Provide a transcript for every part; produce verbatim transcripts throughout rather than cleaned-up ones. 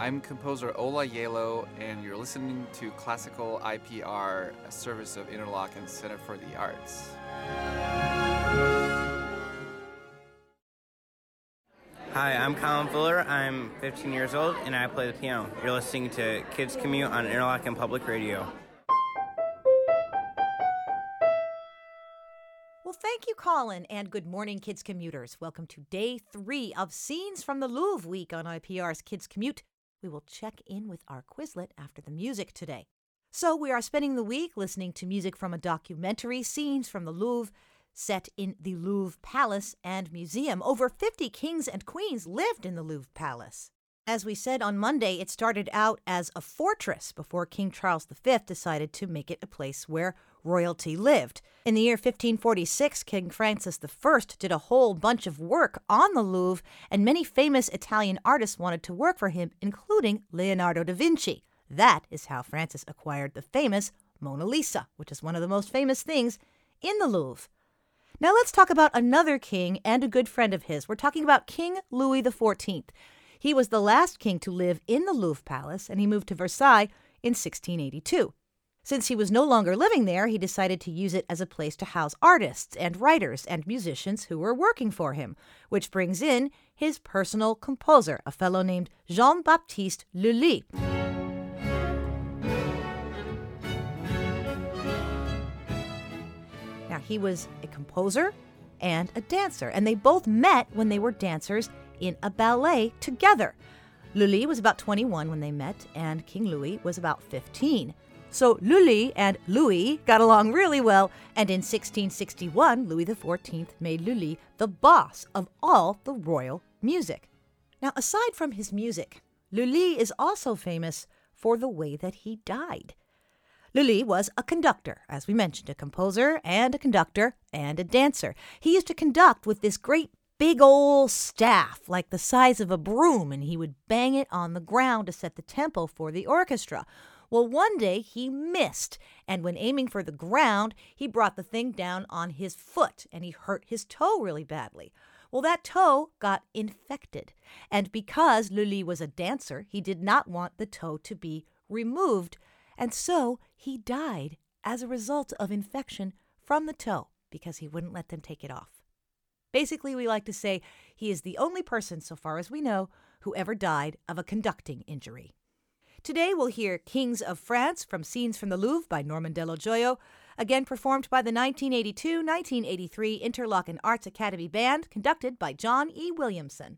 I'm composer Ola Yelo, and you're listening to Classical I P R, a service of Interlochen Center for the Arts. Hi, I'm Colin Fuller. I'm fifteen years old, and I play the piano. You're listening to Kids Commute on Interlochen Public Radio. Well, thank you, Colin, and good morning, Kids Commuters. Welcome to day three of Scenes from the Louvre week on I P R's Kids Commute. We will check in with our Quizlet after the music today. So we are spending the week listening to music from a documentary, Scenes from the Louvre, set in the Louvre Palace and Museum. Over fifty kings and queens lived in the Louvre Palace. As we said on Monday, it started out as a fortress before King Charles the Fifth decided to make it a place where royalty lived. In the year fifteen forty-six, King Francis the First did a whole bunch of work on the Louvre, and many famous Italian artists wanted to work for him, including Leonardo da Vinci. That is how Francis acquired the famous Mona Lisa, which is one of the most famous things in the Louvre. Now let's talk about another king and a good friend of his. We're talking about King Louis the Fourteenth. He was the last king to live in the Louvre Palace, and he moved to Versailles in sixteen eighty-two. Since he was no longer living there, he decided to use it as a place to house artists and writers and musicians who were working for him, which brings in his personal composer, a fellow named Jean-Baptiste Lully. Now, he was a composer and a dancer, and they both met when they were dancers in a ballet together. Lully was about twenty-one when they met, and King Louis was about fifteen. So Lully and Louis got along really well, and in sixteen sixty-one, Louis the Fourteenth made Lully the boss of all the royal music. Now, aside from his music, Lully is also famous for the way that he died. Lully was a conductor, as we mentioned, a composer and a conductor and a dancer. He used to conduct with this great big old staff, like the size of a broom, and he would bang it on the ground to set the tempo for the orchestra. Well, one day he missed, and when aiming for the ground, he brought the thing down on his foot, and he hurt his toe really badly. Well, that toe got infected, and because Lully was a dancer, he did not want the toe to be removed, and so he died as a result of infection from the toe because he wouldn't let them take it off. Basically, we like to say he is the only person, so far as we know, who ever died of a conducting injury. Today, we'll hear Kings of France from Scenes from the Louvre by Norman Dello Gioia, again performed by the nineteen eighty-two nineteen eighty-three Interlochen Arts Academy Band, conducted by John E. Williamson.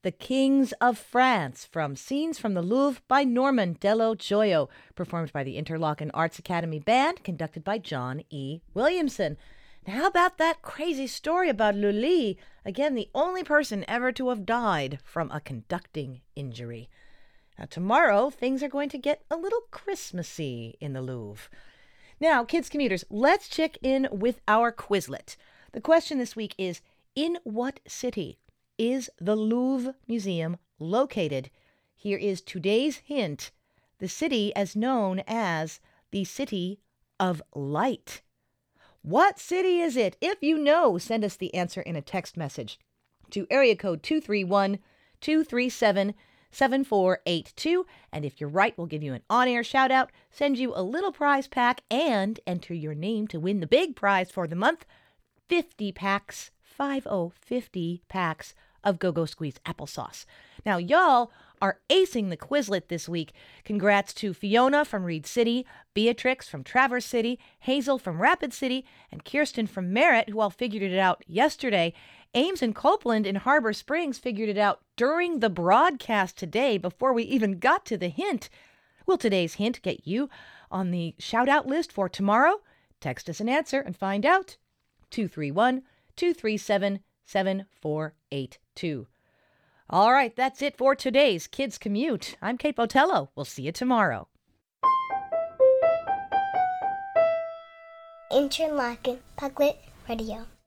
The Kings of France from Scenes from the Louvre by Norman Dello Gioio, performed by the Interlochen Arts Academy Band, conducted by John E. Williamson. Now, how about that crazy story about Lully? Again, the only person ever to have died from a conducting injury. Now, tomorrow, things are going to get a little Christmassy in the Louvre. Now, kids commuters, let's check in with our Quizlet. The question this week is, in what city is the Louvre Museum located? Here is today's hint. The city is known as the City of Light. What city is it? If you know, send us the answer in a text message to area code two three one, two three seven, seven four eight two. And if you're right, we'll give you an on-air shout-out, send you a little prize pack, and enter your name to win the big prize for the month, fifty packs, five oh, fifty packs of Go-Go Squeeze applesauce. Now, y'all are acing the Quizlet this week. Congrats to Fiona from Reed City, Beatrix from Traverse City, Hazel from Rapid City, and Kirsten from Merritt, who all figured it out yesterday. Ames and Copeland in Harbor Springs figured it out during the broadcast today before we even got to the hint. Will today's hint get you on the shout-out list for tomorrow? Text us an answer and find out. two three one, two three seven, seven four eight two. All right, that's it for today's Kids Commute. I'm Kate Botello. We'll see you tomorrow. Interlochen Public Radio.